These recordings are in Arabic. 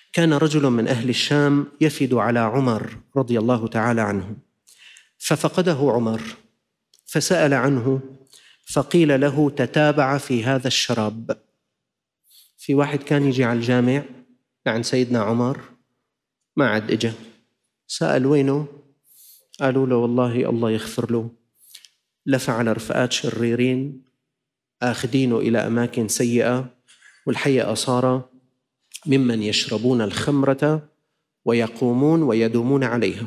كان رجل من أهل الشام يفد على عمر رضي الله تعالى عنه، ففقده عمر فسأل عنه، فقيل له تتابع في هذا الشراب. في واحد كان يجي على الجامع عند سيدنا عمر ما عاد إجا، سأل وينه؟ قالوا له والله الله يغفر له، لفعل رفقات شريرين آخذينه إلى أماكن سيئة، والحقيقة صار ممن يشربون الخمرة ويقومون ويدومون عليها.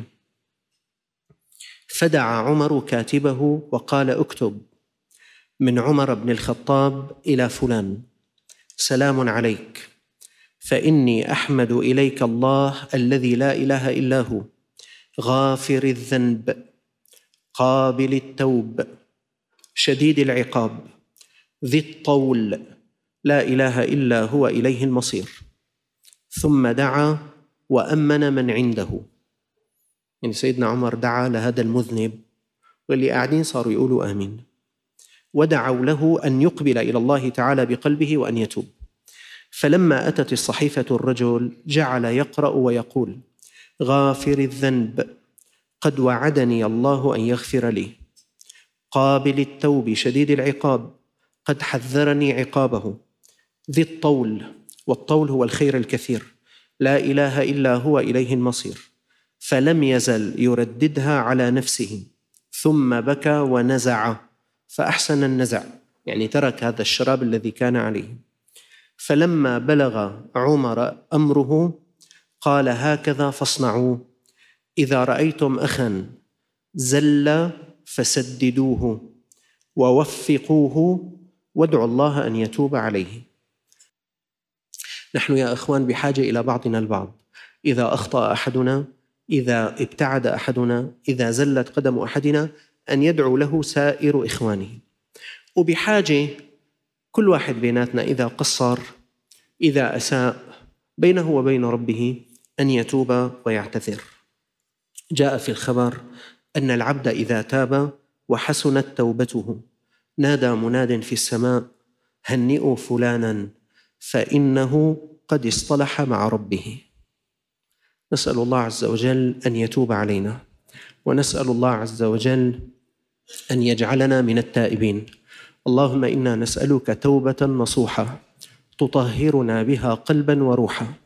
فدعا عمر كاتبه وقال اكتب من عمر بن الخطاب إلى فلان سلام عليك، فإني أحمد إليك الله الذي لا إله إلا هو، غافر الذنب، قابل التوب، شديد العقاب، ذي الطول، لا إله إلا هو إليه المصير. ثم دعا وأمن من عنده. يعني سيدنا عمر دعا لهذا المذنب واللي قاعدين صاروا يقولوا آمين، ودعوا له أن يقبل إلى الله تعالى بقلبه وأن يتوب. فلما أتت الصحيفة الرجل جعل يقرأ ويقول غافر الذنب قد وعدني الله أن يغفر لي، قابل التوب شديد العقاب قد حذرني عقابه، ذي الطول، والطول هو الخير الكثير، لا إله إلا هو إليه المصير. فلم يزل يرددها على نفسه، ثم بكى ونزع فأحسن النزع، يعني ترك هذا الشراب الذي كان عليه. فلما بلغ عمر أمره قال هكذا فاصنعوا، إذا رأيتم أخا زل فسددوه ووفقوه وادعوا الله أن يتوب عليه. نحن يا أخوان بحاجة إلى بعضنا البعض. إذا أخطأ أحدنا، إذا ابتعد أحدنا، إذا زلت قدم أحدنا، أن يدعو له سائر إخوانه. وبحاجة كل واحد بيناتنا إذا قصر، إذا أساء بينه وبين ربه، أن يتوب ويعتذر. جاء في الخبر أن العبد إذا تاب وحسنت توبته نادى مناد في السماء هنئوا فلانا فإنه قد اصطلح مع ربه. نسأل الله عز وجل أن يتوب علينا، ونسأل الله عز وجل أن يجعلنا من التائبين. اللهم إنا نسألك توبة نصوحة تطهرنا بها قلبا وروحا،